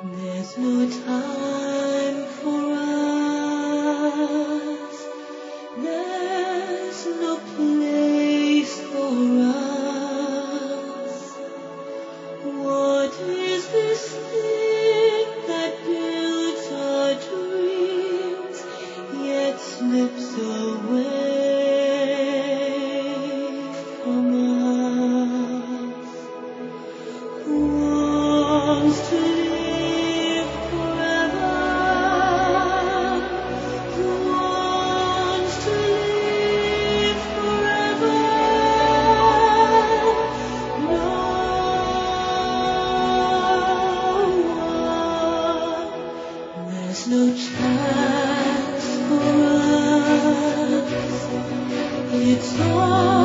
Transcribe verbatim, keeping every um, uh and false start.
There's no time for us. There's no place for us. What is this thing that builds our dreams, yet slips away from us? Who wants to live forever? Who wants to live forever? No one. There's no chance for us. It's all